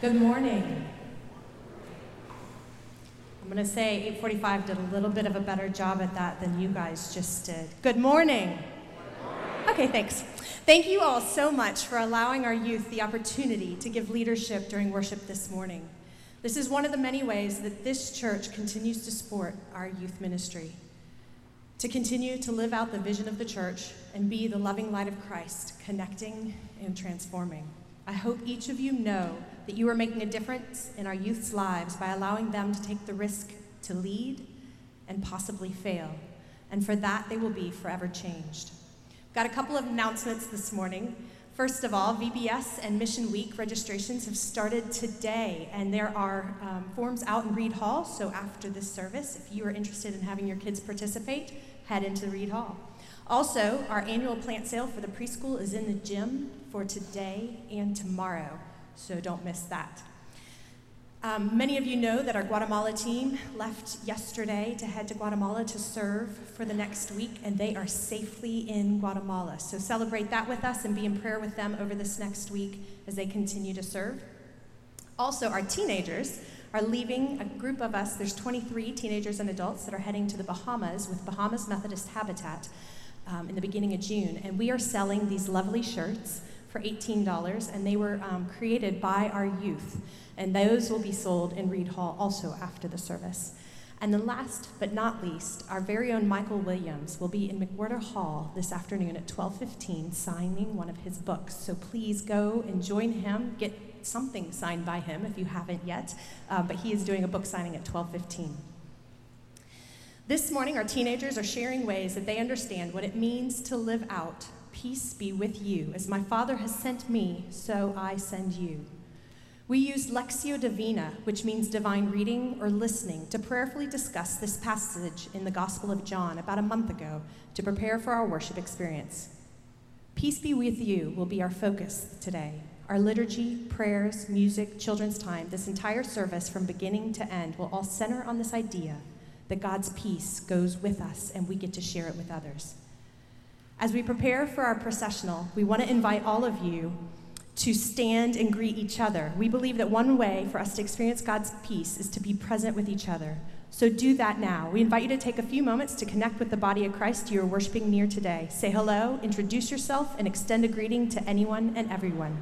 Good morning. I'm going to say 845 did a little bit of a better job at that than you guys just did. Good morning. Okay, thanks. Thank you all so much for allowing our youth the opportunity to give leadership during worship this morning. This is one of the many ways that this church continues to support our youth ministry, to continue to live out the vision of the church and be the loving light of Christ, connecting and transforming. I hope each of you know that you are making a difference in our youth's lives by allowing them to take the risk to lead and possibly fail. And for that, they will be forever changed. Got a couple of announcements this morning. First of all, VBS and Mission Week registrations have started today, and there are forms out in Reed Hall, so after this service, if you are interested in having your kids participate, head into Reed Hall. Also, our annual plant sale for the preschool is in the gym for today and tomorrow, so don't miss that. Many of you know that our Guatemala team left yesterday to head to Guatemala to serve for the next week, and they are safely in Guatemala. So celebrate that with us and be in prayer with them over this next week as they continue to serve. Also, our teenagers are leaving, a group of us, there's 23 teenagers and adults that are heading to the Bahamas with Bahamas Methodist Habitat in the beginning of June, and we are selling these lovely shirts for $18, and they were created by our youth, and those will be sold in Reed Hall also after the service. And then last but not least, our very own Michael Williams will be in McWhirter Hall this afternoon at 12:15 signing one of his books, so please go and join him, get something signed by him if you haven't yet, but he is doing a book signing at 12:15. This morning, our teenagers are sharing ways that they understand what it means to live out peace be with you. As my Father has sent me, so I send you. We used Lectio Divina, which means divine reading or listening, to prayerfully discuss this passage in the Gospel of John about a month ago to prepare for our worship experience. Peace be with you will be our focus today. Our liturgy, prayers, music, children's time, this entire service from beginning to end will all center on this idea that God's peace goes with us and we get to share it with others. As we prepare for our processional, we want to invite all of you to stand and greet each other. We believe that one way for us to experience God's peace is to be present with each other. So do that now. We invite you to take a few moments to connect with the body of Christ you are worshiping near today. Say hello, introduce yourself, and extend a greeting to anyone and everyone.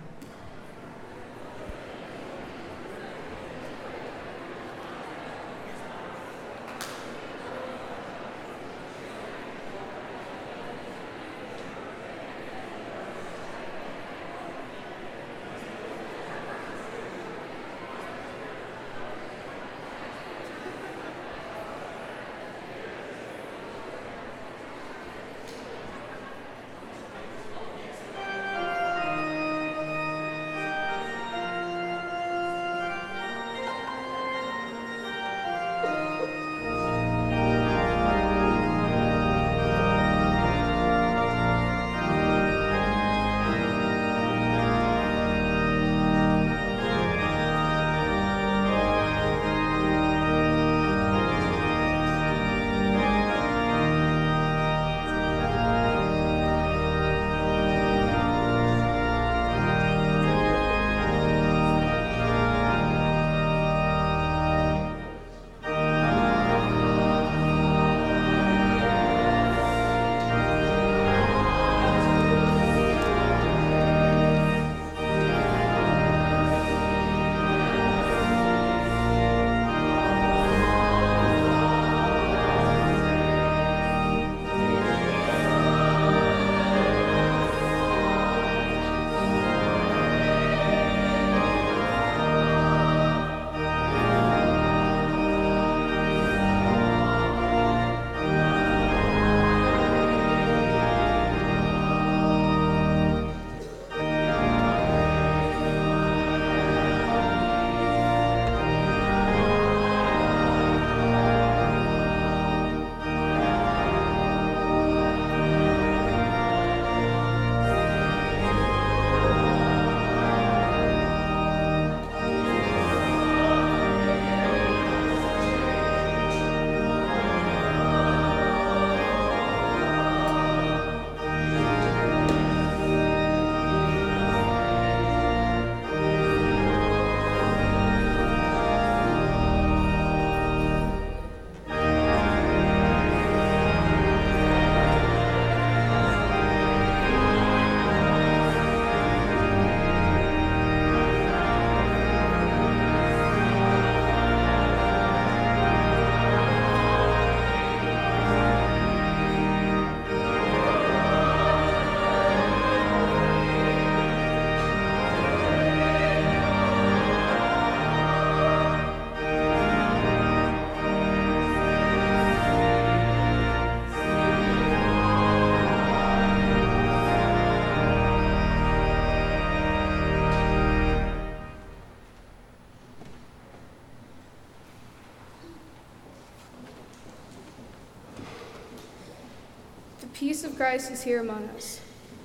peace of Christ is here among us.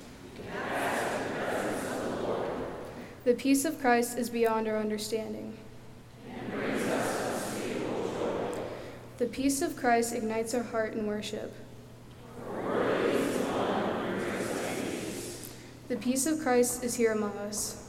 The peace of Christ is beyond our understanding. The peace of Christ ignites our heart in worship. The peace of Christ is here among us.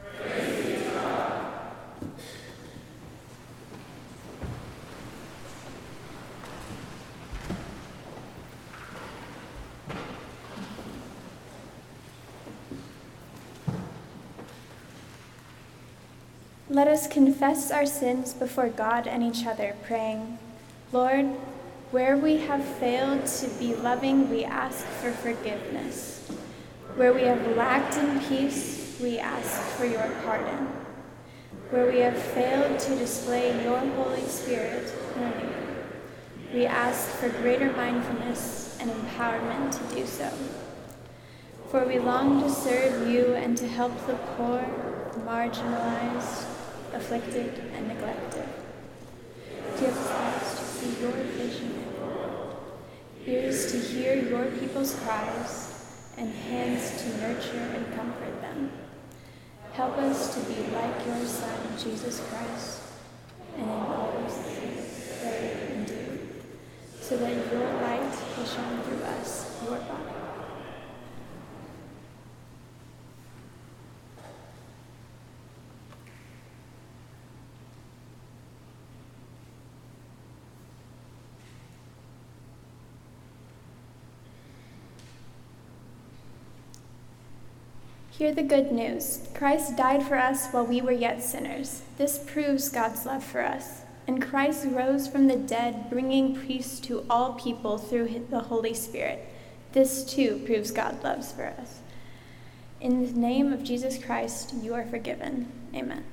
Let us confess our sins before God and each other, praying, Lord, where we have failed to be loving, we ask for forgiveness. Where we have lacked in peace, we ask for your pardon. Where we have failed to display your Holy Spirit learning, we ask for greater mindfulness and empowerment to do so. For we long to serve you and to help the poor, marginalized, afflicted, and neglected. Give us eyes to see your vision in the world, ears to hear your people's cries, and hands to nurture and comfort them. Help us to be like your Son, Jesus Christ, and in all we say and do, so that your light will shine through us, your body. Hear the good news. Christ died for us while we were yet sinners. This proves God's love for us. And Christ rose from the dead, bringing peace to all people through the Holy Spirit. This too proves God's love for us. In the name of Jesus Christ, you are forgiven. Amen.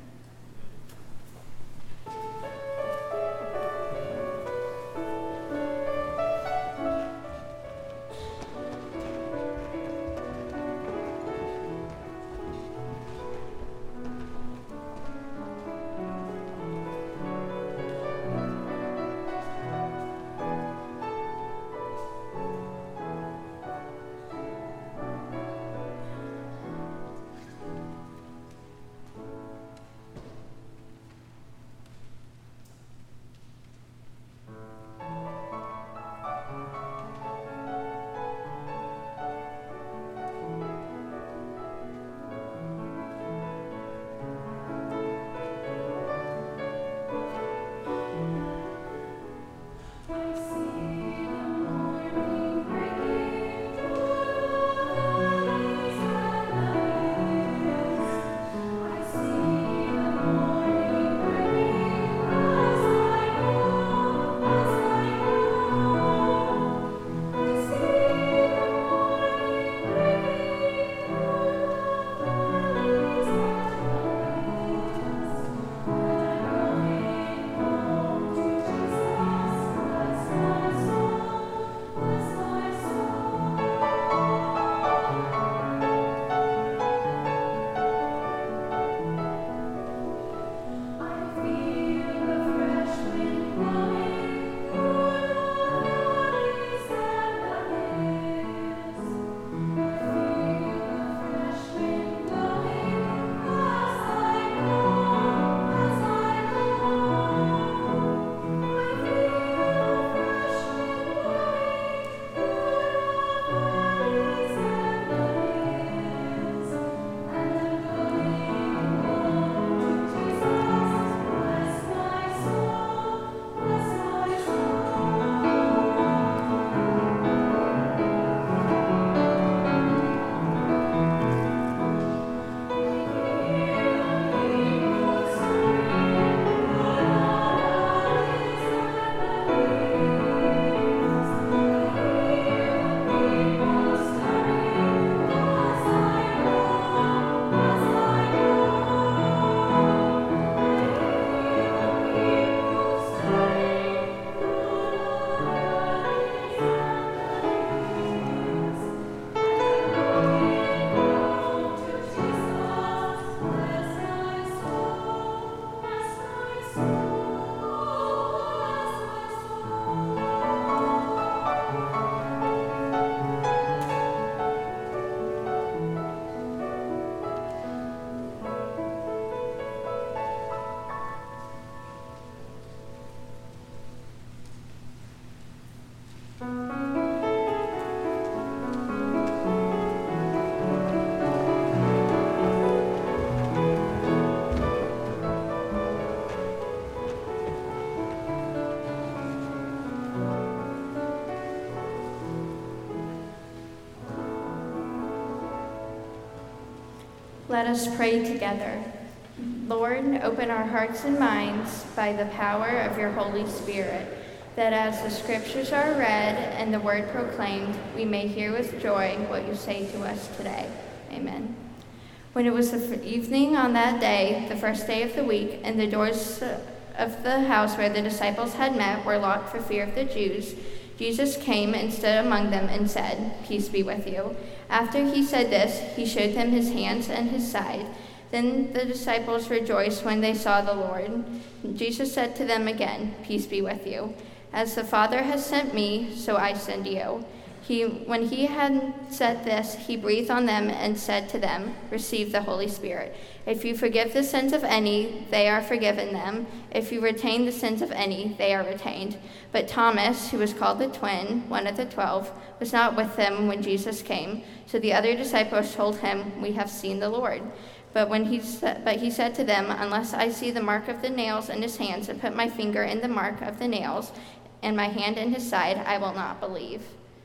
Let us pray together. Lord, open our hearts and minds by the power of your Holy Spirit, that as the scriptures are read and the word proclaimed, we may hear with joy what you say to us today. Amen. When it was the evening on that day, the first day of the week, and the doors of the house where the disciples had met were locked for fear of the Jews, Jesus came and stood among them and said, "Peace be with you." After he said this, he showed them his hands and his side. Then the disciples rejoiced when they saw the Lord. Jesus said to them again, "Peace be with you. As the Father has sent me, so I send you." When he had said this, he breathed on them and said to them, "Receive the Holy Spirit. If you forgive the sins of any, they are forgiven them. If you retain the sins of any, they are retained." But Thomas, who was called the twin, one of the 12, was not with them when Jesus came. So the other disciples told him, "We have seen the Lord." But he said to them, "Unless I see the mark of the nails in his hands and put my finger in the mark of the nails and my hand in his side, I will not believe."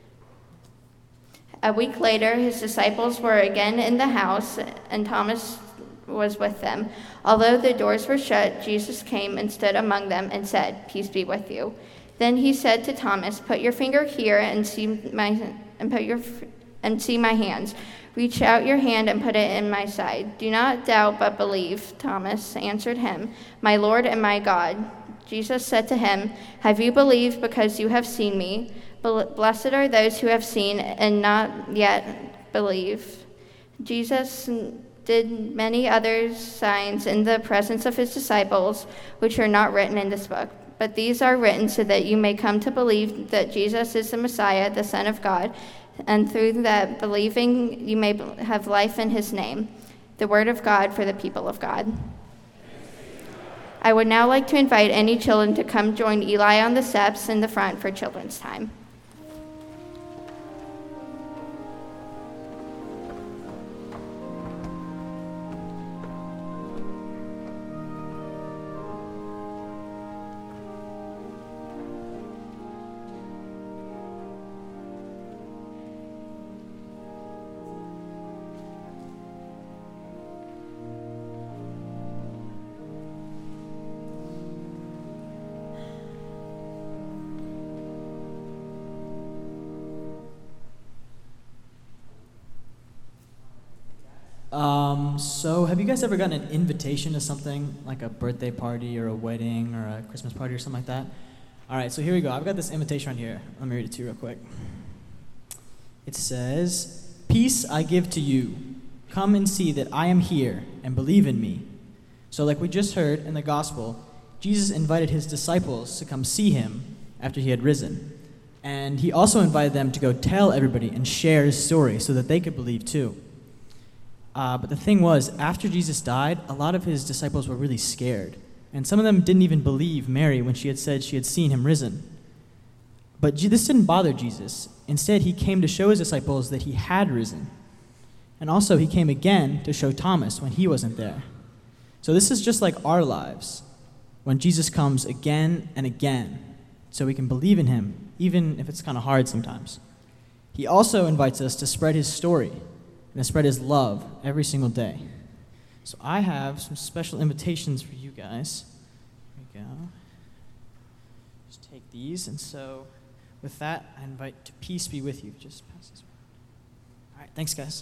A week later, his disciples were again in the house, and Thomas was with them. Although the doors were shut, Jesus came and stood among them and said, "Peace be with you." Then he said to Thomas, "Put your finger here and see my hands. Reach out your hand and put it in my side. Do not doubt, but believe." Thomas answered him, "My Lord and my God." Jesus said to him, "Have you believed because you have seen me? Blessed are those who have seen and not yet believe." Jesus did many other signs in the presence of his disciples, which are not written in this book. But these are written so that you may come to believe that Jesus is the Messiah, the Son of God, and through that believing you may have life in his name. The word of God for the people of God. I would now like to invite any children to come join Eli on the steps in the front for children's time. So have you guys ever gotten an invitation to something like a birthday party or a wedding or a Christmas party or something like that? All right, so here we go. I've got this invitation right here. Let me read it to you real quick. It says, "Peace I give to you. Come and see that I am here and believe in me." So like we just heard in the gospel, Jesus invited his disciples to come see him after he had risen. And he also invited them to go tell everybody and share his story so that they could believe too. But the thing was, after Jesus died, a lot of his disciples were really scared. And some of them didn't even believe Mary when she had said she had seen him risen. But this didn't bother Jesus. Instead, he came to show his disciples that he had risen. And also, he came again to show Thomas when he wasn't there. So this is just like our lives, when Jesus comes again and again, so we can believe in him, even if it's kind of hard sometimes. He also invites us to spread his story and to spread his love every single day. So I have some special invitations for you guys. Here we go. Just take these, and so with that, I invite to peace be with you. Just pass this one. All right, thanks, guys.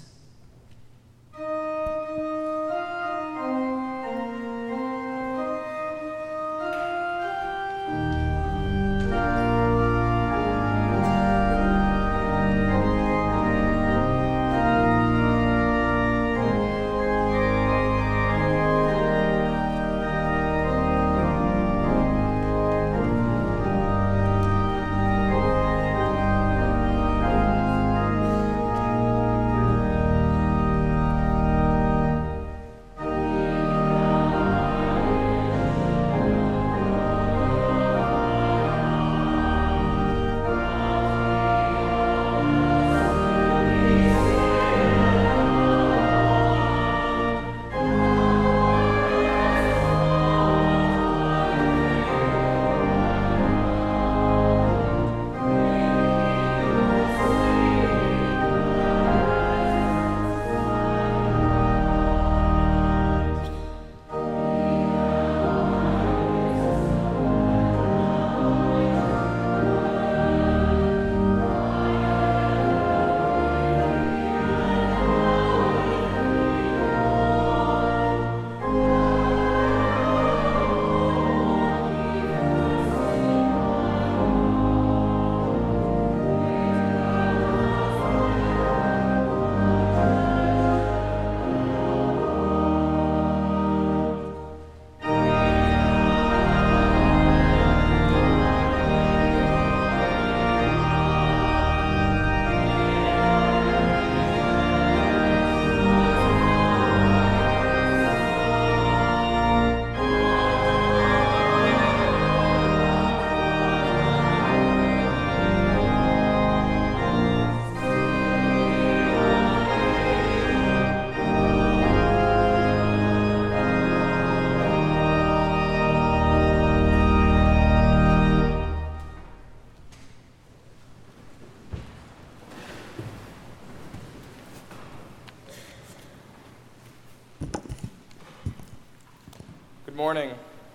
Good morning.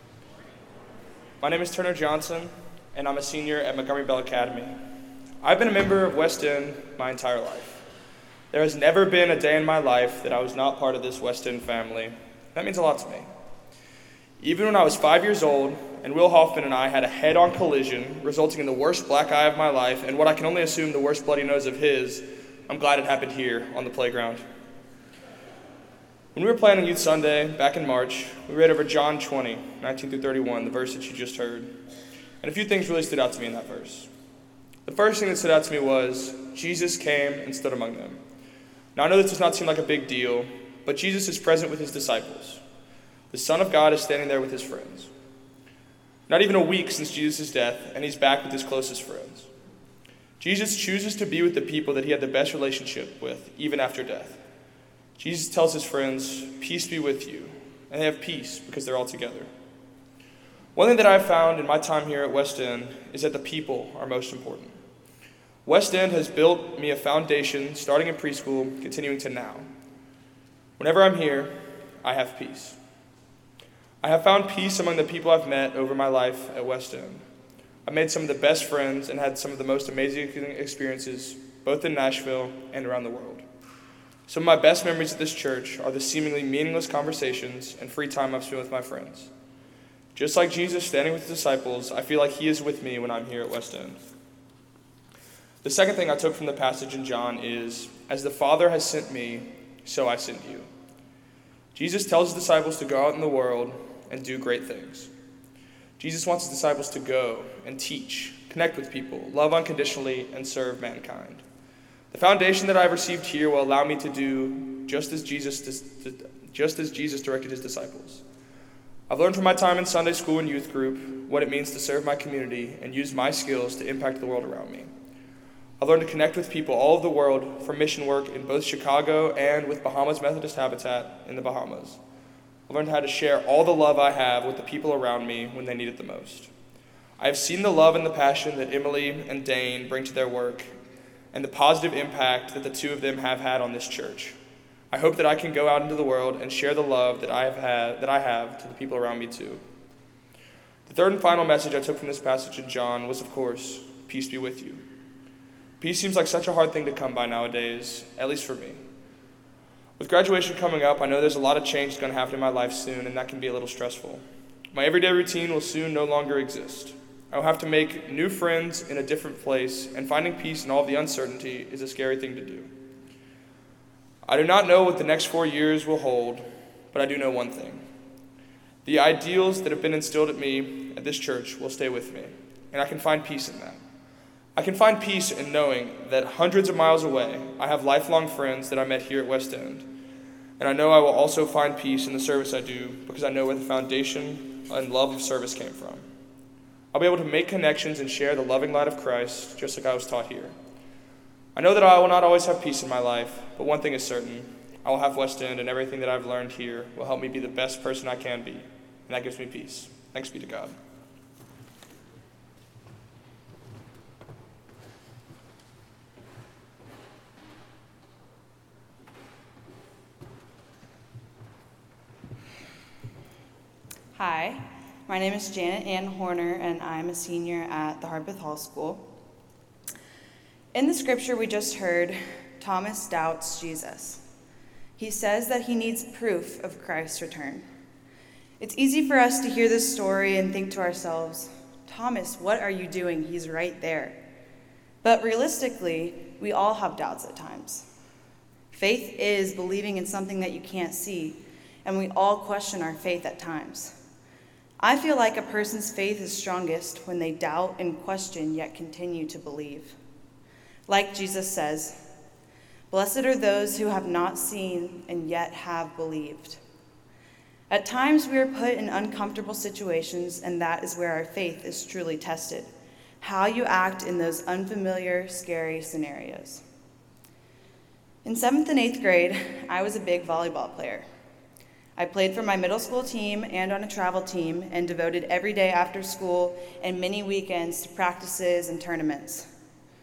My name is Turner Johnson, and I'm a senior at Montgomery Bell Academy. I've been a member of West End my entire life. There has never been a day in my life that I was not part of this West End family. That means a lot to me. Even when I was 5 years old, and Will Hoffman and I had a head-on collision, resulting in the worst black eye of my life, and what I can only assume the worst bloody nose of his, I'm glad it happened here on the playground. When we were planning Youth Sunday back in March, we read over John 20, 19 through 31, the verse that you just heard. And a few things really stood out to me in that verse. The first thing that stood out to me was, Jesus came and stood among them. Now I know this does not seem like a big deal, but Jesus is present with his disciples. The Son of God is standing there with his friends. Not even a week since Jesus' death, and he's back with his closest friends. Jesus chooses to be with the people that he had the best relationship with, even after death. Jesus tells his friends, peace be with you, and they have peace because they're all together. One thing that I've found in my time here at West End is that the people are most important. West End has built me a foundation starting in preschool, continuing to now. Whenever I'm here, I have peace. I have found peace among the people I've met over my life at West End. I've made some of the best friends and had some of the most amazing experiences, both in Nashville and around the world. Some of my best memories at this church are the seemingly meaningless conversations and free time I've spent with my friends. Just like Jesus standing with his disciples, I feel like he is with me when I'm here at West End. The second thing I took from the passage in John is, as the Father has sent me, so I send you. Jesus tells his disciples to go out in the world and do great things. Jesus wants his disciples to go and teach, connect with people, love unconditionally, and serve mankind. The foundation that I've received here will allow me to do just as Jesus directed his disciples. I've learned from my time in Sunday school and youth group what it means to serve my community and use my skills to impact the world around me. I've learned to connect with people all over the world for mission work in both Chicago and with Bahamas Methodist Habitat in the Bahamas. I've learned how to share all the love I have with the people around me when they need it the most. I have seen the love and the passion that Emily and Dane bring to their work and the positive impact that the two of them have had on this church. I hope that I can go out into the world and share the love that I have to the people around me too. The third and final message I took from this passage in John was, of course, peace be with you. Peace seems like such a hard thing to come by nowadays, at least for me. With graduation coming up, I know there's a lot of change going to happen in my life soon, and that can be a little stressful. My everyday routine will soon no longer exist. I will have to make new friends in a different place, and finding peace in all of the uncertainty is a scary thing to do. I do not know what the next 4 years will hold, but I do know one thing. The ideals that have been instilled at me at this church will stay with me, and I can find peace in that. I can find peace in knowing that hundreds of miles away, I have lifelong friends that I met here at West End, and I know I will also find peace in the service I do because I know where the foundation and love of service came from. I'll be able to make connections and share the loving light of Christ, just like I was taught here. I know that I will not always have peace in my life, but one thing is certain. I will have West End, and everything that I've learned here will help me be the best person I can be, and that gives me peace. Thanks be to God. Hi, my name is Janet Ann Horner, and I'm a senior at the Harpeth Hall School. In the scripture we just heard, Thomas doubts Jesus. He says that he needs proof of Christ's return. It's easy for us to hear this story and think to ourselves, Thomas, what are you doing? He's right there. But realistically, we all have doubts at times. Faith is believing in something that you can't see, and we all question our faith at times. I feel like a person's faith is strongest when they doubt and question yet continue to believe. Like Jesus says, blessed are those who have not seen and yet have believed. At times we are put in uncomfortable situations, and that is where our faith is truly tested. How you act in those unfamiliar, scary scenarios. In 7th and 8th grade, I was a big volleyball player. I played for my middle school team and on a travel team and devoted every day after school and many weekends to practices and tournaments.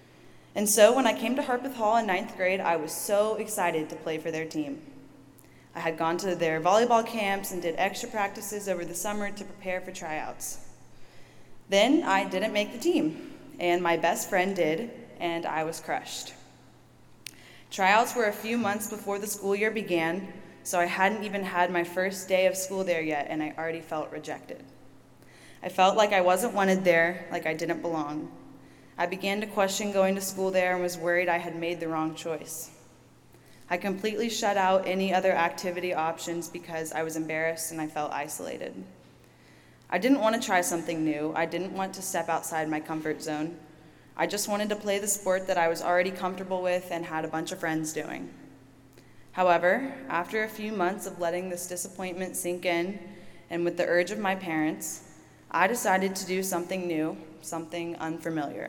And so when I came to Harpeth Hall in 9th grade, I was so excited to play for their team. I had gone to their volleyball camps and did extra practices over the summer to prepare for tryouts. Then I didn't make the team, and my best friend did, and I was crushed. Tryouts were a few months before the school year began, so I hadn't even had my first day of school there yet, and I already felt rejected. I felt like I wasn't wanted there, like I didn't belong. I began to question going to school there and was worried I had made the wrong choice. I completely shut out any other activity options because I was embarrassed and I felt isolated. I didn't want to try something new. I didn't want to step outside my comfort zone. I just wanted to play the sport that I was already comfortable with and had a bunch of friends doing. However, after a few months of letting this disappointment sink in, and with the urge of my parents, I decided to do something new, something unfamiliar.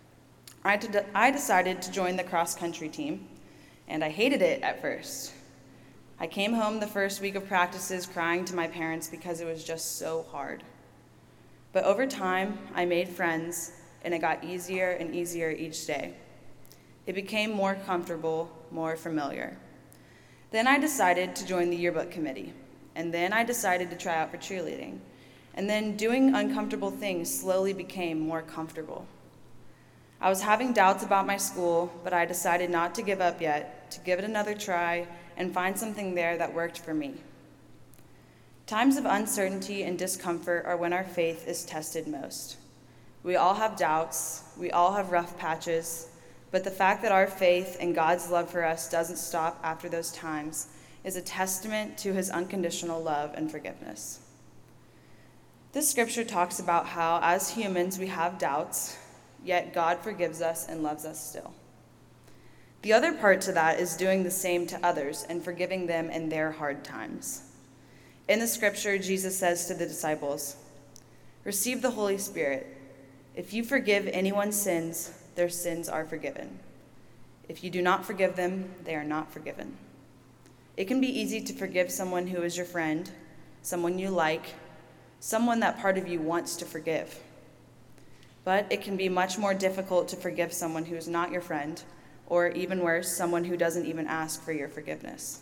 I decided to join the cross-country team, and I hated it at first. I came home the first week of practices crying to my parents because it was just so hard. But over time, I made friends, and it got easier and easier each day. It became more comfortable, more familiar. Then I decided to join the yearbook committee, and then I decided to try out for cheerleading. And then doing uncomfortable things slowly became more comfortable. I was having doubts about my school, but I decided not to give up yet, to give it another try and find something there that worked for me. Times of uncertainty and discomfort are when our faith is tested most. We all have doubts, we all have rough patches, but the fact that our faith and God's love for us doesn't stop after those times is a testament to his unconditional love and forgiveness. This scripture talks about how, as humans, we have doubts, yet God forgives us and loves us still. The other part to that is doing the same to others and forgiving them in their hard times. In the scripture, Jesus says to the disciples, "Receive the Holy Spirit. If you forgive anyone's sins, their sins are forgiven. If you do not forgive them, they are not forgiven." It can be easy to forgive someone who is your friend, someone you like, someone that part of you wants to forgive. But it can be much more difficult to forgive someone who is not your friend, or even worse, someone who doesn't even ask for your forgiveness.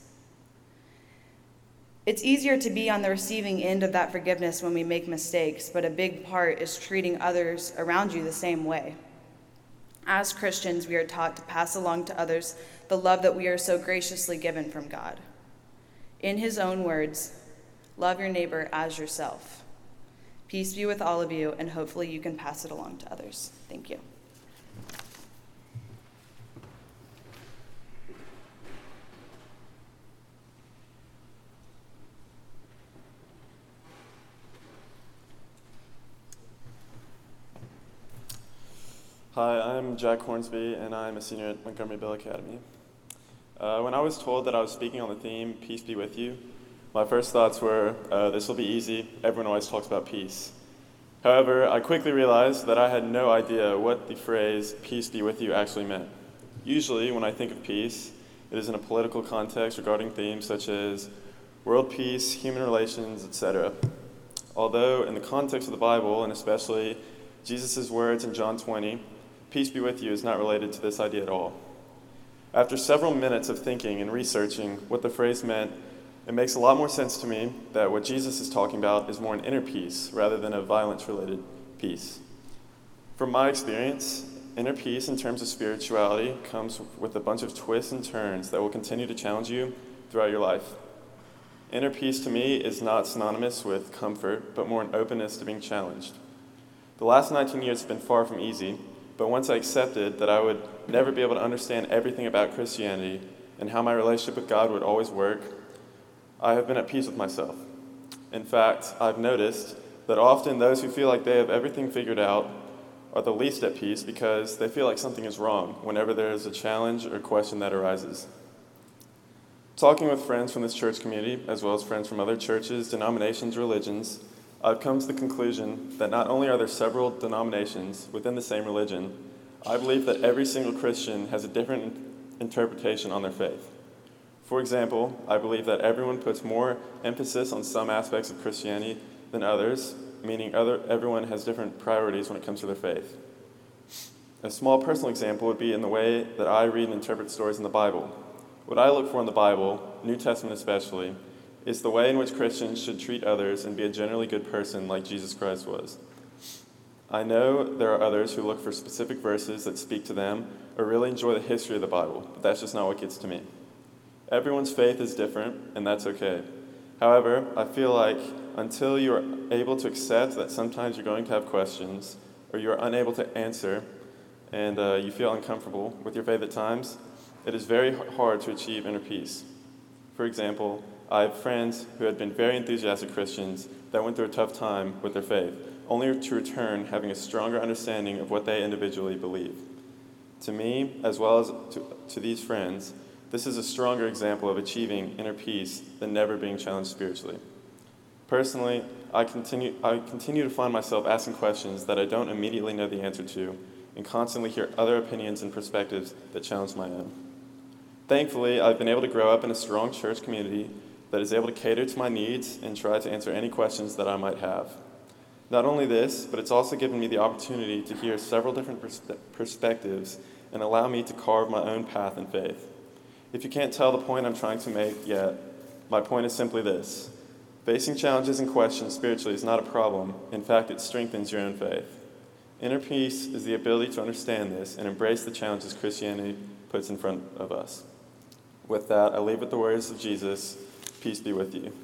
It's easier to be on the receiving end of that forgiveness when we make mistakes, but a big part is treating others around you the same way. As Christians, we are taught to pass along to others the love that we are so graciously given from God. In his own words, love your neighbor as yourself. Peace be with all of you, and hopefully you can pass it along to others. Thank you. Hi, I'm Jack Hornsby, and I'm a senior at Montgomery Bell Academy. When I was told that I was speaking on the theme, Peace Be With You, my first thoughts were, this will be easy. Everyone always talks about peace. However, I quickly realized that I had no idea what the phrase, peace be with you, actually meant. Usually, when I think of peace, it is in a political context regarding themes such as world peace, human relations, etc. Although, in the context of the Bible, and especially Jesus' words in John 20, peace be with you is not related to this idea at all. After several minutes of thinking and researching what the phrase meant, it makes a lot more sense to me that what Jesus is talking about is more an inner peace rather than a violence-related peace. From my experience, inner peace in terms of spirituality comes with a bunch of twists and turns that will continue to challenge you throughout your life. Inner peace to me is not synonymous with comfort, but more an openness to being challenged. The last 19 years have been far from easy, but once I accepted that I would never be able to understand everything about Christianity and how my relationship with God would always work, I have been at peace with myself. In fact, I've noticed that often those who feel like they have everything figured out are the least at peace because they feel like something is wrong whenever there is a challenge or question that arises. Talking with friends from this church community, as well as friends from other churches, denominations, religions, I've come to the conclusion that not only are there several denominations within the same religion, I believe that every single Christian has a different interpretation on their faith. For example, I believe that everyone puts more emphasis on some aspects of Christianity than others, meaning everyone has different priorities when it comes to their faith. A small personal example would be in the way that I read and interpret stories in the Bible. What I look for in the Bible, New Testament especially, is the way in which Christians should treat others and be a generally good person like Jesus Christ was. I know there are others who look for specific verses that speak to them or really enjoy the history of the Bible, but that's just not what gets to me. Everyone's faith is different, and that's okay. However, I feel like until you are able to accept that sometimes you're going to have questions or you are unable to answer and you feel uncomfortable with your faith at times, it is very hard to achieve inner peace. For example, I have friends who had been very enthusiastic Christians that went through a tough time with their faith, only to return having a stronger understanding of what they individually believe. To me, as well as to these friends, this is a stronger example of achieving inner peace than never being challenged spiritually. Personally, I continue to find myself asking questions that I don't immediately know the answer to, and constantly hear other opinions and perspectives that challenge my own. Thankfully, I've been able to grow up in a strong church community that is able to cater to my needs and try to answer any questions that I might have. Not only this, but it's also given me the opportunity to hear several different perspectives and allow me to carve my own path in faith. If you can't tell the point I'm trying to make yet, my point is simply this. Facing challenges and questions spiritually is not a problem. In fact, it strengthens your own faith. Inner peace is the ability to understand this and embrace the challenges Christianity puts in front of us. With that, I leave with the words of Jesus, peace be with you.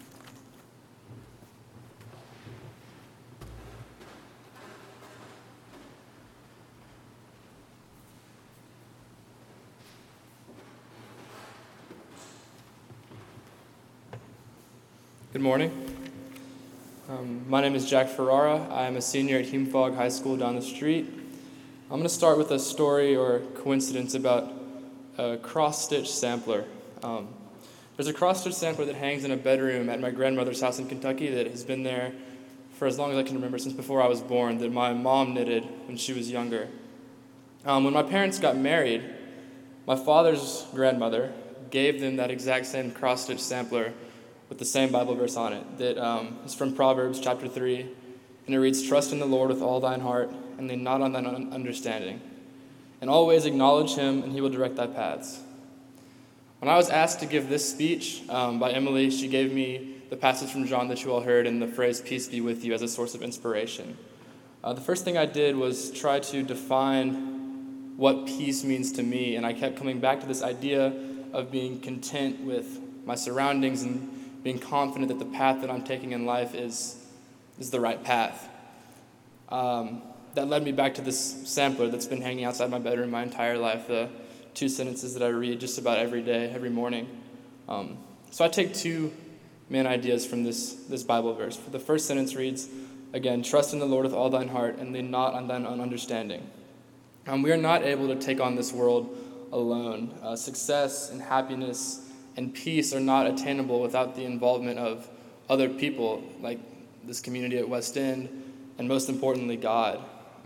Good morning. My name is Jack Ferrara. I'm a senior at Hume-Fogg High School down the street. I'm going to start with a story or coincidence about a cross-stitch sampler. There's a cross-stitch sampler that hangs in a bedroom at my grandmother's house in Kentucky that has been there for as long as I can remember, since before I was born, that my mom knitted when she was younger. When my parents got married, my father's grandmother gave them that exact same cross-stitch sampler with the same Bible verse on it that is from Proverbs chapter 3, and it reads, "Trust in the Lord with all thine heart, and lean not on thine understanding. And always acknowledge him, and he will direct thy paths." When I was asked to give this speech by Emily, she gave me the passage from John that you all heard and the phrase, "Peace be with you," as a source of inspiration. The first thing I did was try to define what peace means to me, and I kept coming back to this idea of being content with my surroundings and being confident that the path that I'm taking in life is the right path. That led me back to this sampler that's been hanging outside my bedroom my entire life, the 2 sentences that I read just about every day, every morning. So I take 2 main ideas from this Bible verse. The first sentence reads, again, "Trust in the Lord with all thine heart, and lean not on thine own understanding." We are not able to take on this world alone. Success and happiness and peace are not attainable without the involvement of other people, like this community at West End, and most importantly, God.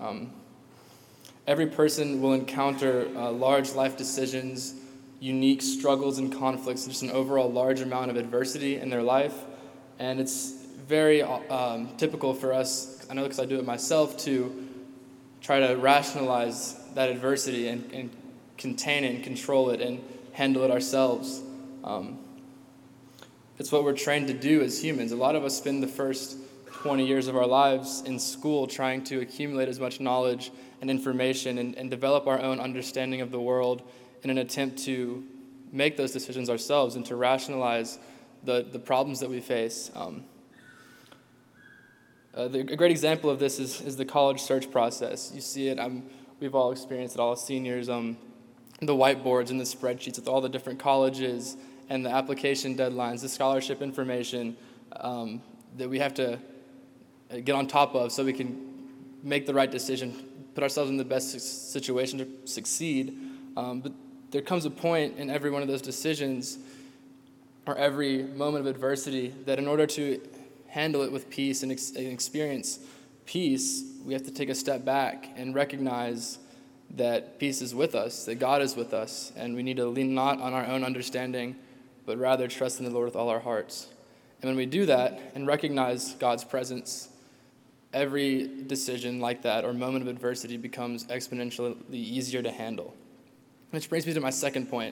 Every person will encounter large life decisions, unique struggles and conflicts, just an overall large amount of adversity in their life. And it's very typical for us, I know because I do it myself, to try to rationalize that adversity and contain it and control it and handle it ourselves. It's what we're trained to do as humans. A lot of us spend the first 20 years of our lives in school trying to accumulate as much knowledge and information and develop our own understanding of the world in an attempt to make those decisions ourselves and to rationalize the problems that we face. A great example of this is the college search process. You see it, we've all experienced it, all seniors, the whiteboards and the spreadsheets with all the different colleges and the application deadlines, the scholarship information that we have to get on top of so we can make the right decision, put ourselves in the best situation to succeed. But there comes a point in every one of those decisions or every moment of adversity that in order to handle it with peace and experience peace, we have to take a step back and recognize that peace is with us, that God is with us, and we need to lean not on our own understanding, but rather trust in the Lord with all our hearts. And when we do that and recognize God's presence, every decision like that or moment of adversity becomes exponentially easier to handle. Which brings me to my second point.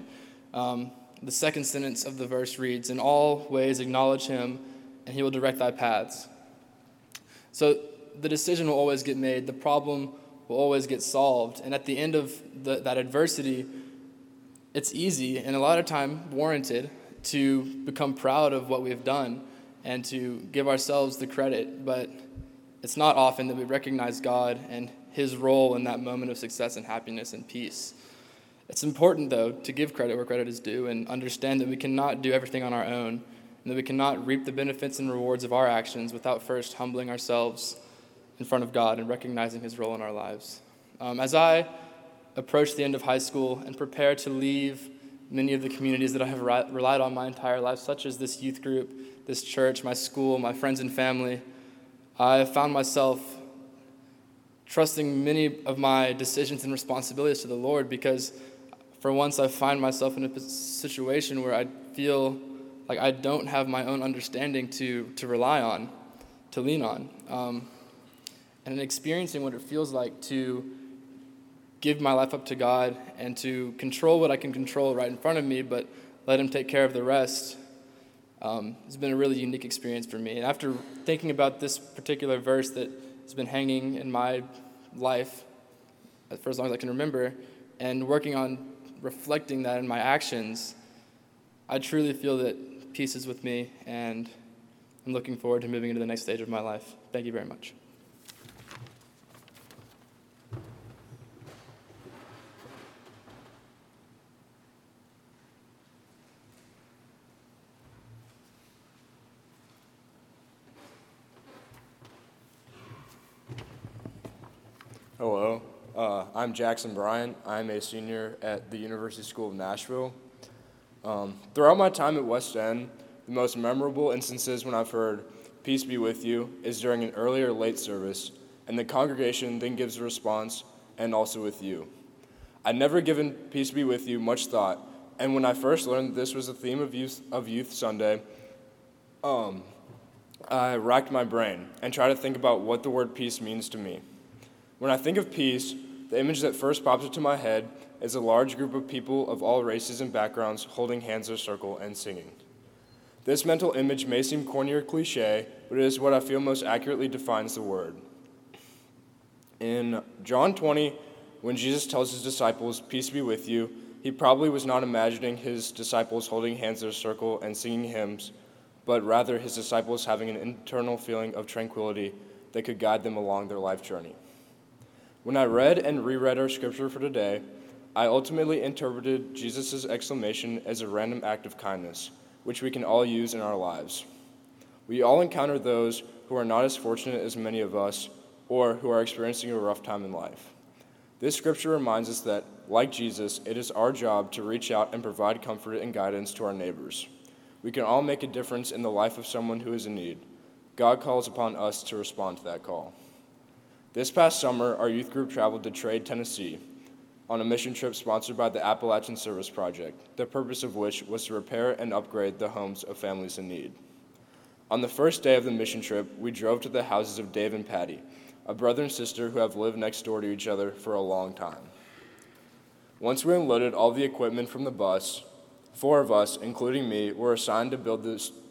The second sentence of the verse reads, "In all ways acknowledge him, and he will direct thy paths." So the decision will always get made. The problem will always get solved. And at the end of that adversity, it's easy and a lot of time warranted to become proud of what we've done and to give ourselves the credit. But it's not often that we recognize God and his role in that moment of success and happiness and peace. It's important, though, to give credit where credit is due and understand that we cannot do everything on our own and that we cannot reap the benefits and rewards of our actions without first humbling ourselves in front of God and recognizing his role in our lives. As I approach the end of high school and prepare to leave many of the communities that I have relied on my entire life, such as this youth group, this church, my school, my friends and family, I have found myself trusting many of my decisions and responsibilities to the Lord, because for once I find myself in a situation where I feel like I don't have my own understanding to rely on, to lean on. And in experiencing what it feels like to give my life up to God and to control what I can control right in front of me, but let him take care of the rest, it's been a really unique experience for me. And after thinking about this particular verse that has been hanging in my life for as long as I can remember, and working on reflecting that in my actions, I truly feel that peace is with me, and I'm looking forward to moving into the next stage of my life. Thank you very much. Hello, I'm Jackson Bryant. I'm a senior at the University School of Nashville. Throughout my time at West End, the most memorable instances when I've heard "Peace be with you" is during an early or late service, and the congregation then gives a response, "and also with you." I'd never given "Peace be with you" much thought, and when I first learned this was the theme of Youth Sunday, I racked my brain and tried to think about what the word peace means to me. When I think of peace, the image that first pops into my head is a large group of people of all races and backgrounds holding hands in a circle and singing. This mental image may seem corny or cliche, but it is what I feel most accurately defines the word. In John 20, when Jesus tells his disciples, "Peace be with you," he probably was not imagining his disciples holding hands in a circle and singing hymns, but rather his disciples having an internal feeling of tranquility that could guide them along their life journey. When I read and reread our scripture for today, I ultimately interpreted Jesus' exclamation as a random act of kindness, which we can all use in our lives. We all encounter those who are not as fortunate as many of us, or who are experiencing a rough time in life. This scripture reminds us that, like Jesus, it is our job to reach out and provide comfort and guidance to our neighbors. We can all make a difference in the life of someone who is in need. God calls upon us to respond to that call. This past summer, our youth group traveled to Trade, Tennessee, on a mission trip sponsored by the Appalachian Service Project, the purpose of which was to repair and upgrade the homes of families in need. On the first day of the mission trip, we drove to the houses of Dave and Patty, a brother and sister who have lived next door to each other for a long time. Once we unloaded all the equipment from the bus, 4 of us, including me, were assigned to build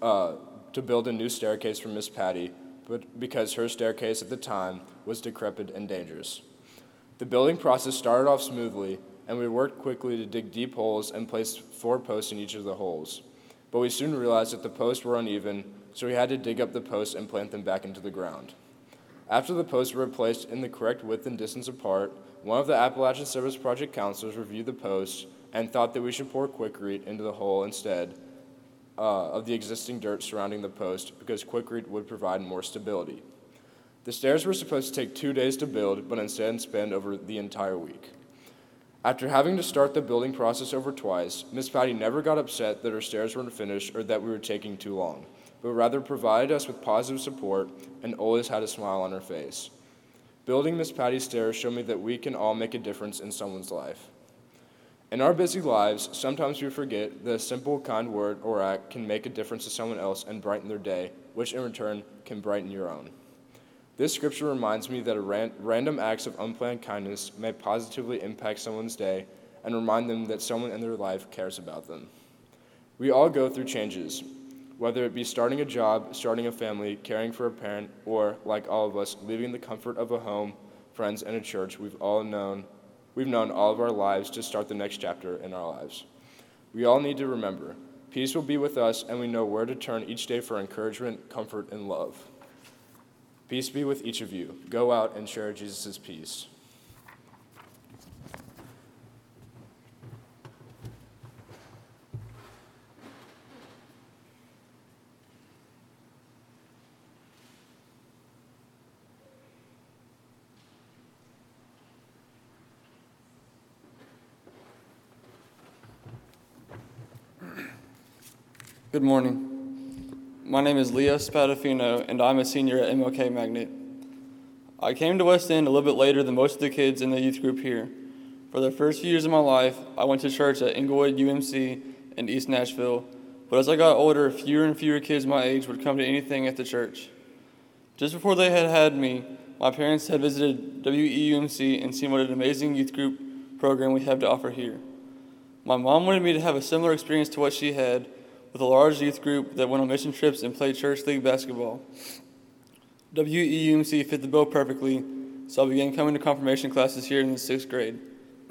a new staircase for Miss Patty, but because her staircase at the time was decrepit and dangerous. The building process started off smoothly, and we worked quickly to dig deep holes and place 4 posts in each of the holes. But we soon realized that the posts were uneven, so we had to dig up the posts and plant them back into the ground. After the posts were placed in the correct width and distance apart, one of the Appalachian Service Project counselors reviewed the posts and thought that we should pour Quikrete into the hole instead of the existing dirt surrounding the post, because Quikrete would provide more stability. The stairs were supposed to take 2 days to build, but instead spanned over the entire week. After having to start the building process over twice, Miss Patty never got upset that her stairs weren't finished or that we were taking too long, but rather provided us with positive support and always had a smile on her face. Building Miss Patty's stairs showed me that we can all make a difference in someone's life. In our busy lives, sometimes we forget that a simple, kind word or act can make a difference to someone else and brighten their day, which in return can brighten your own. This scripture reminds me that random acts of unplanned kindness may positively impact someone's day and remind them that someone in their life cares about them. We all go through changes, whether it be starting a job, starting a family, caring for a parent, or, like all of us, leaving the comfort of a home, friends, and a church we've known all of our lives to start the next chapter in our lives. We all need to remember, peace will be with us, and we know where to turn each day for encouragement, comfort, and love. Peace be with each of you. Go out and share Jesus' peace. Good morning. My name is Leo Spadafino, and I'm a senior at MLK Magnet. I came to West End a little bit later than most of the kids in the youth group here. For the first few years of my life, I went to church at Inglewood UMC in East Nashville, but as I got older, fewer and fewer kids my age would come to anything at the church. Just before they had me, my parents had visited WEUMC and seen what an amazing youth group program we have to offer here. My mom wanted me to have a similar experience to what she had, with a large youth group that went on mission trips and played church league basketball. WEUMC fit the bill perfectly, so I began coming to confirmation classes here in the 6th grade.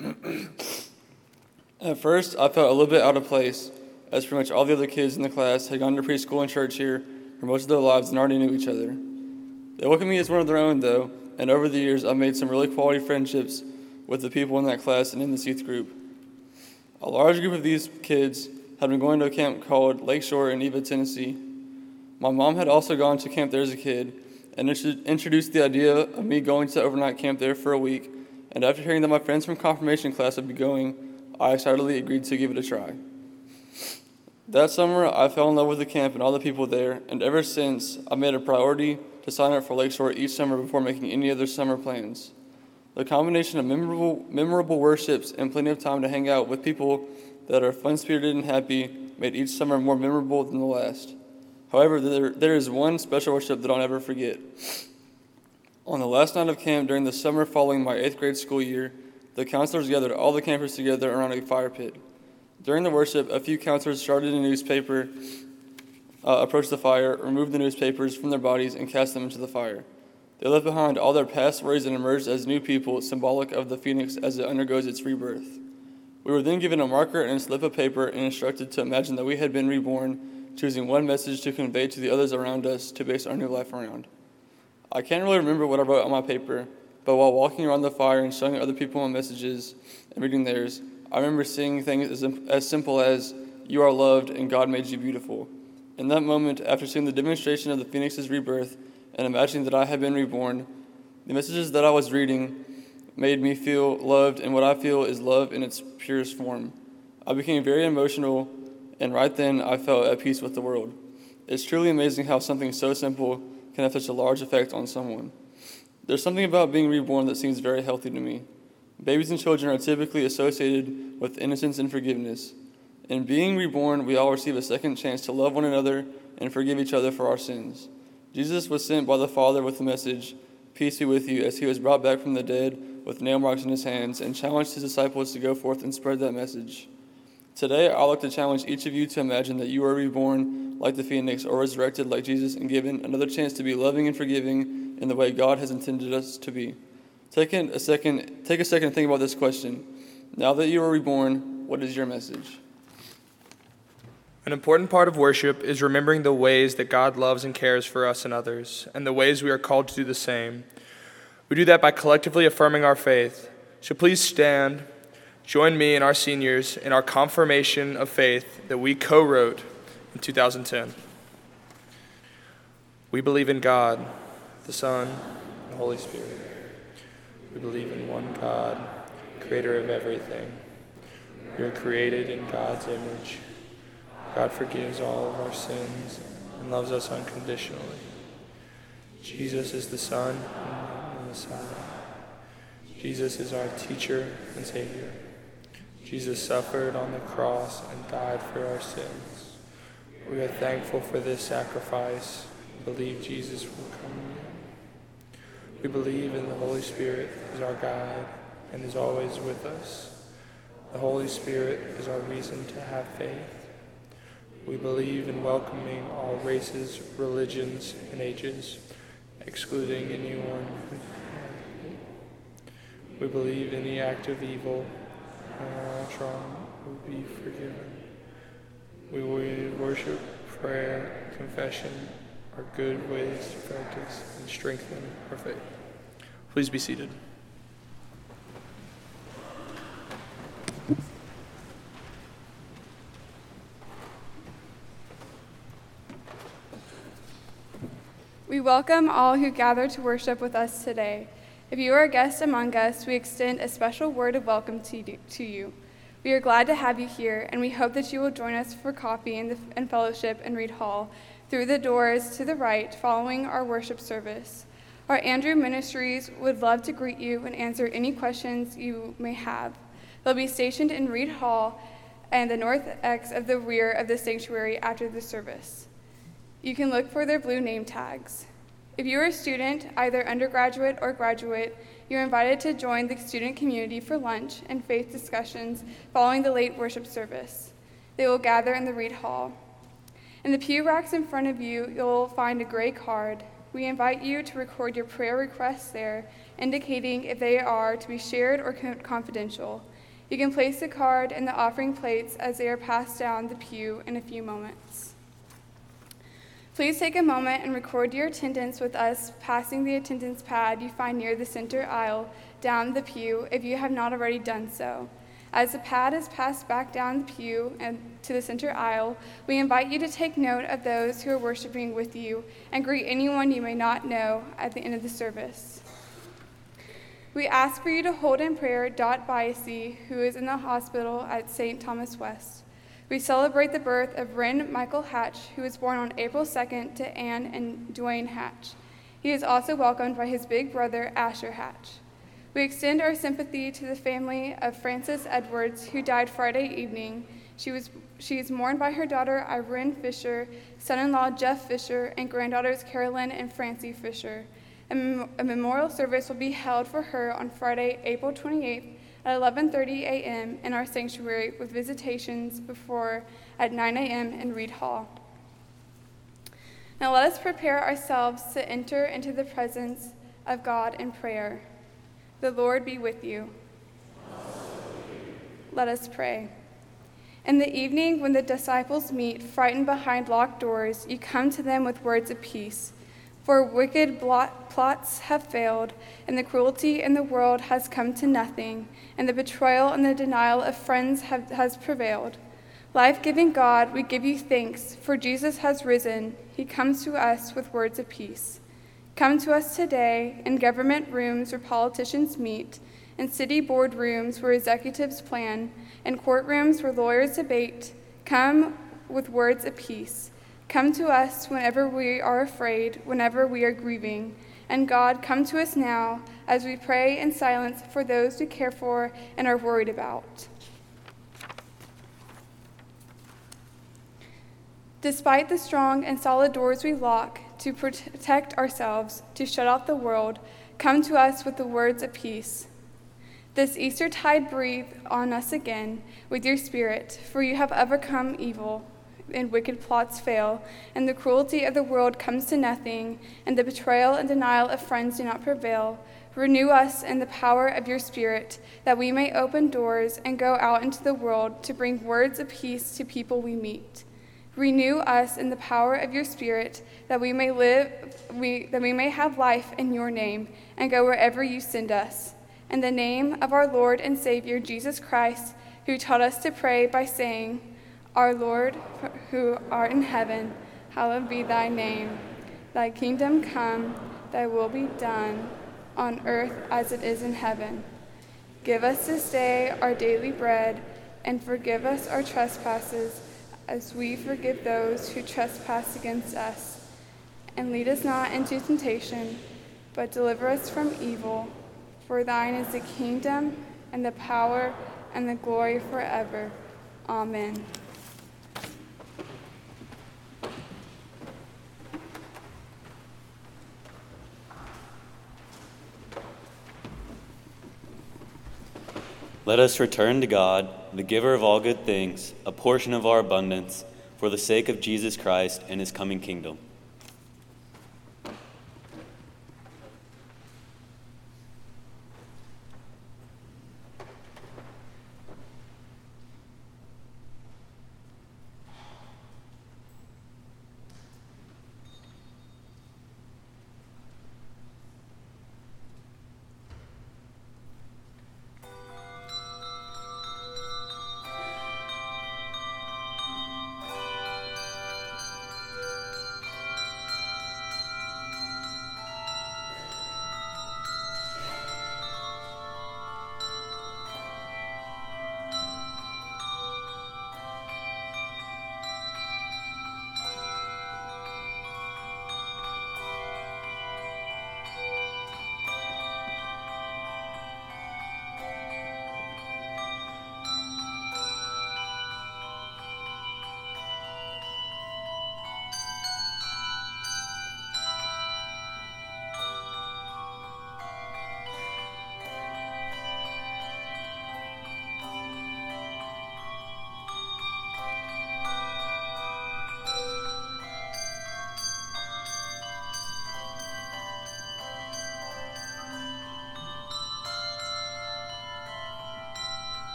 At first, I felt a little bit out of place, as pretty much all the other kids in the class had gone to preschool and church here for most of their lives and already knew each other. They welcomed me as one of their own, though, and over the years, I've made some really quality friendships with the people in that class and in this youth group. A large group of these kids had been going to a camp called Lakeshore in Eva, Tennessee. My mom had also gone to camp there as a kid and introduced the idea of me going to overnight camp there for a week, and after hearing that my friends from confirmation class would be going, I excitedly agreed to give it a try. That summer, I fell in love with the camp and all the people there, and ever since, I made a priority to sign up for Lakeshore each summer before making any other summer plans. The combination of memorable worships and plenty of time to hang out with people that are fun-spirited and happy made each summer more memorable than the last. However, there is one special worship that I'll never forget. On the last night of camp during the summer following my 8th grade school year, the counselors gathered all the campers together around a fire pit. During the worship, a few counselors started a newspaper, approached the fire, removed the newspapers from their bodies, and cast them into the fire. They left behind all their past worries and emerged as new people, symbolic of the phoenix as it undergoes its rebirth. We were then given a marker and a slip of paper and instructed to imagine that we had been reborn, choosing one message to convey to the others around us to base our new life around. I can't really remember what I wrote on my paper, but while walking around the fire and showing other people my messages and reading theirs, I remember seeing things as simple as, "You are loved and God made you beautiful." In that moment, after seeing the demonstration of the phoenix's rebirth and imagining that I had been reborn, the messages that I was reading made me feel loved, and what I feel is love in its purest form. I became very emotional, and right then I felt at peace with the world. It's truly amazing how something so simple can have such a large effect on someone. There's something about being reborn that seems very healthy to me. Babies and children are typically associated with innocence and forgiveness. In being reborn, we all receive a second chance to love one another and forgive each other for our sins. Jesus was sent by the Father with the message, "Peace be with you," as he was brought back from the dead with nail marks in his hands, and challenged his disciples to go forth and spread that message. Today, I'd like to challenge each of you to imagine that you are reborn like the phoenix or resurrected like Jesus and given another chance to be loving and forgiving in the way God has intended us to be. Take a second and think about this question. Now that you are reborn, what is your message? An important part of worship is remembering the ways that God loves and cares for us and others, and the ways we are called to do the same. We do that by collectively affirming our faith. So please stand, join me and our seniors in our confirmation of faith that we co-wrote in 2010. We believe in God, the Son, and the Holy Spirit. We believe in one God, creator of everything. We are created in God's image. God forgives all of our sins and loves us unconditionally. Jesus is the Son and the Messiah. Jesus is our teacher and Savior. Jesus suffered on the cross and died for our sins. We are thankful for this sacrifice and believe Jesus will come again. We believe in the Holy Spirit as our guide and is always with us. The Holy Spirit is our reason to have faith. We believe in welcoming all races, religions, and ages, excluding anyone who. We believe any act of evil or wrong will be forgiven. We worship, prayer, confession are good ways to practice and strengthen our faith. Please be seated. We welcome all who gather to worship with us today. If you are a guest among us, we extend a special word of welcome to you. We are glad to have you here, and we hope that you will join us for coffee and fellowship in Reed Hall through the doors to the right following our worship service. Our Andrew Ministries would love to greet you and answer any questions you may have. They'll be stationed in Reed Hall and the north X of the rear of the sanctuary after the service. You can look for their blue name tags. If you are a student, either undergraduate or graduate, you're invited to join the student community for lunch and faith discussions following the late worship service. They will gather in the Reed Hall. In the pew racks in front of you, you'll find a gray card. We invite you to record your prayer requests there, indicating if they are to be shared or confidential. You can place the card in the offering plates as they are passed down the pew in a few moments. Please take a moment and record your attendance with us passing the attendance pad you find near the center aisle down the pew if you have not already done so. As the pad is passed back down the pew and to the center aisle, we invite you to take note of those who are worshiping with you and greet anyone you may not know at the end of the service. We ask for you to hold in prayer Dot Biasi, who is in the hospital at St. Thomas West. We celebrate the birth of Wren Michael Hatch, who was born on April 2nd to Anne and Dwayne Hatch. He is also welcomed by his big brother, Asher Hatch. We extend our sympathy to the family of Frances Edwards, who died Friday evening. She is mourned by her daughter, Irene Fisher, son-in-law, Jeff Fisher, and granddaughters, Carolyn and Francie Fisher. A memorial service will be held for her on Friday, April 28th, at 11:30 a.m. in our sanctuary with visitations before at 9 a.m. in Reed Hall. Now let us prepare ourselves to enter into the presence of God in prayer. The Lord be with you. Let us pray. In the evening, when the disciples meet, frightened behind locked doors, you come to them with words of peace. For wicked plots have failed, and the cruelty in the world has come to nothing, and the betrayal and the denial of friends has prevailed. Life-giving God, we give you thanks, for Jesus has risen. He comes to us with words of peace. Come to us today in government rooms where politicians meet, in city board rooms where executives plan, in courtrooms where lawyers debate. Come with words of peace. Come to us whenever we are afraid, whenever we are grieving. And God, come to us now as we pray in silence for those we care for and are worried about. Despite the strong and solid doors we lock to protect ourselves, to shut out the world, come to us with the words of peace. This Eastertide, breathe on us again with your Spirit, for you have overcome evil, and wicked plots fail, and the cruelty of the world comes to nothing, and the betrayal and denial of friends do not prevail. Renew us in the power of your Spirit, that we may open doors and go out into the world to bring words of peace to people we meet. Renew us in the power of your Spirit, that we may have life in your name and go wherever you send us. In the name of our Lord and Savior, Jesus Christ, who taught us to pray by saying, Our Lord, who art in heaven, hallowed be thy name. Thy kingdom come, thy will be done, on earth as it is in heaven. Give us this day our daily bread, and forgive us our trespasses, as we forgive those who trespass against us. And lead us not into temptation, but deliver us from evil. For thine is the kingdom, and the power, and the glory forever. Amen. Let us return to God, the giver of all good things, a portion of our abundance, for the sake of Jesus Christ and his coming kingdom.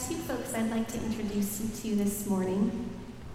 two folks I'd like to introduce you to this morning.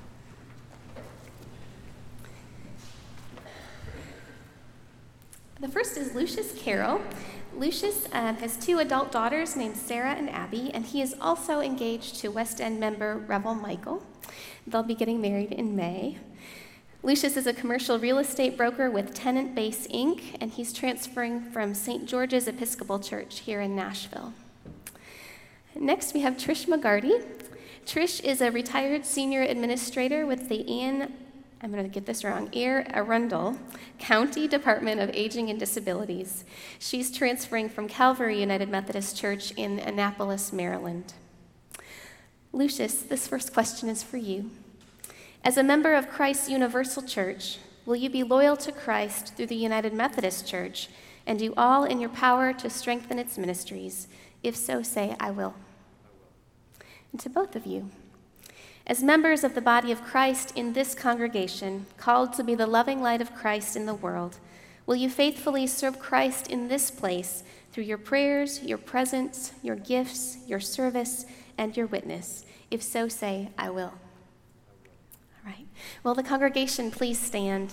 The first is Lucius Carroll. Lucius has two adult daughters named Sarah and Abby, and he is also engaged to West End member Revel Michael. They'll be getting married in May. Lucius is a commercial real estate broker with Tenant Base Inc., and he's transferring from St. George's Episcopal Church here in Nashville. Next, we have Trish McGarty. Trish is a retired senior administrator with the I'm going to get this wrong, Arundel County Department of Aging and Disabilities. She's transferring from Calvary United Methodist Church in Annapolis, Maryland. Lucius, this first question is for you. As a member of Christ's Universal Church, will you be loyal to Christ through the United Methodist Church and do all in your power to strengthen its ministries? If so, say, I will. And to both of you, as members of the body of Christ in this congregation, called to be the loving light of Christ in the world, will you faithfully serve Christ in this place through your prayers, your presence, your gifts, your service, and your witness? If so, say, I will. All right. Will the congregation please stand?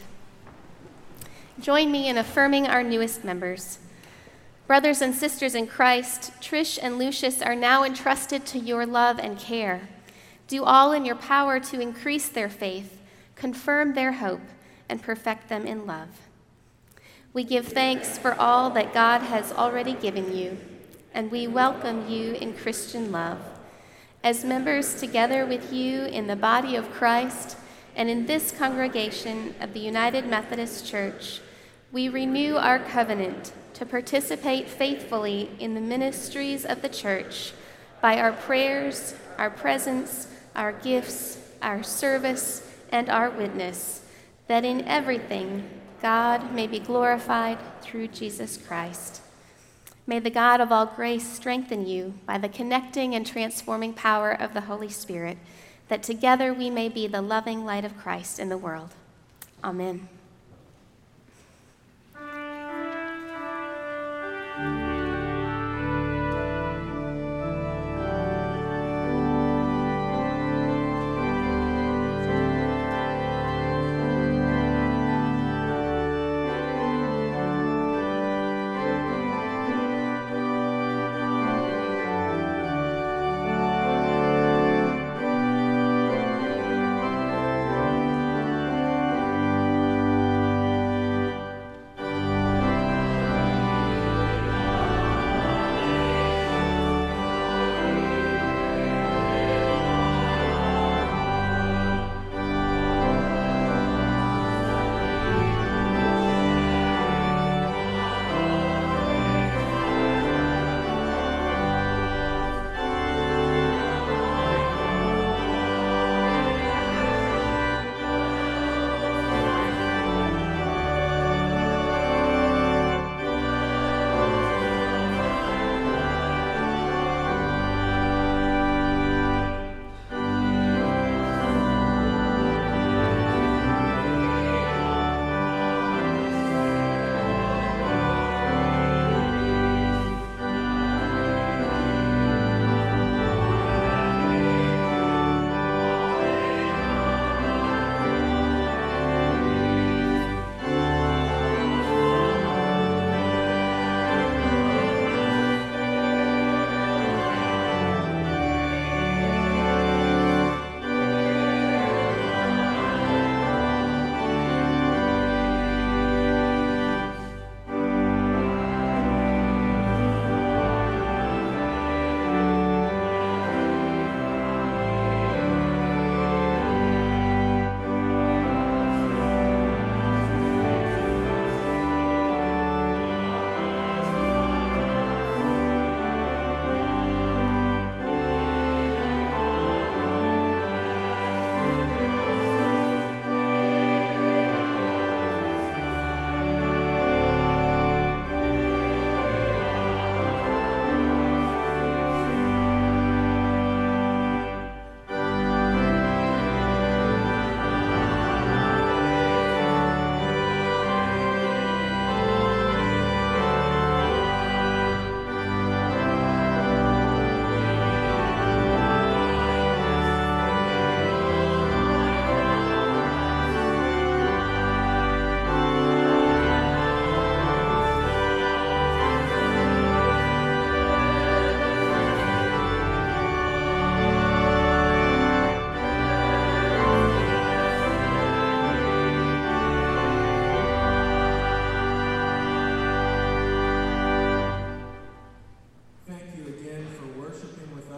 Join me in affirming our newest members. Brothers and sisters in Christ, Trish and Lucius are now entrusted to your love and care. Do all in your power to increase their faith, confirm their hope, and perfect them in love. We give thanks for all that God has already given you, and we welcome you in Christian love. As members together with you in the body of Christ and in this congregation of the United Methodist Church, we renew our covenant to participate faithfully in the ministries of the church by our prayers, our presence, our gifts, our service, and our witness, that in everything God may be glorified through Jesus Christ. May the God of all grace strengthen you by the connecting and transforming power of the Holy Spirit, that together we may be the loving light of Christ in the world. Amen.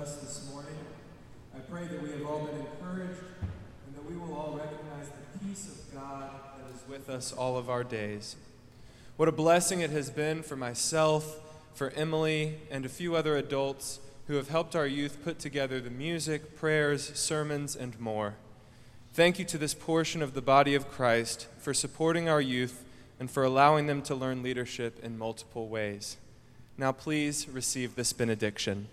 us this morning. I pray that we have all been encouraged and that we will all recognize the peace of God that is with us all of our days. What a blessing it has been for myself, for Emily, and a few other adults who have helped our youth put together the music, prayers, sermons, and more. Thank you to this portion of the body of Christ for supporting our youth and for allowing them to learn leadership in multiple ways. Now please receive this benediction.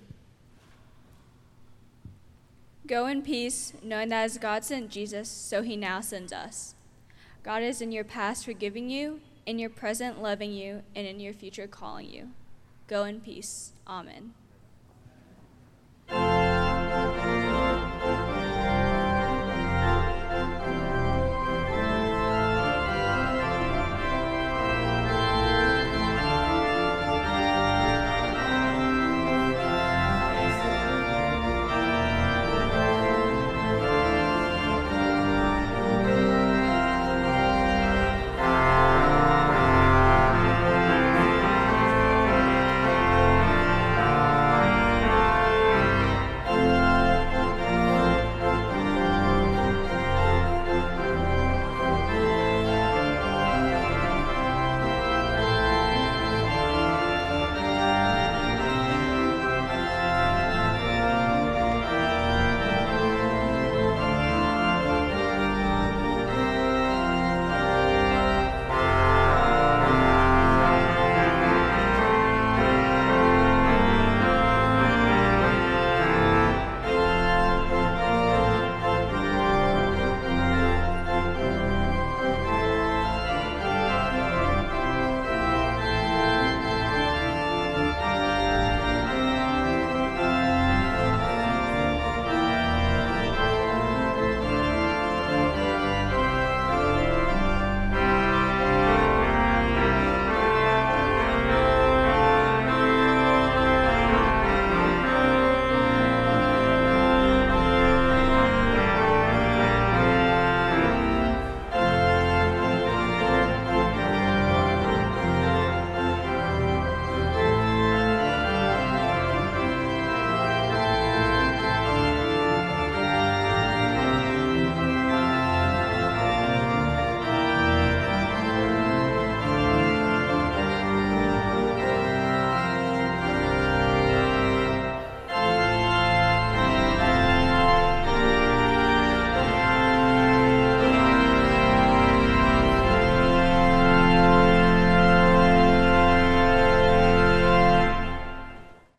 Go in peace, knowing that as God sent Jesus, so he now sends us. God is in your past forgiving you, in your present loving you, and in your future calling you. Go in peace. Amen.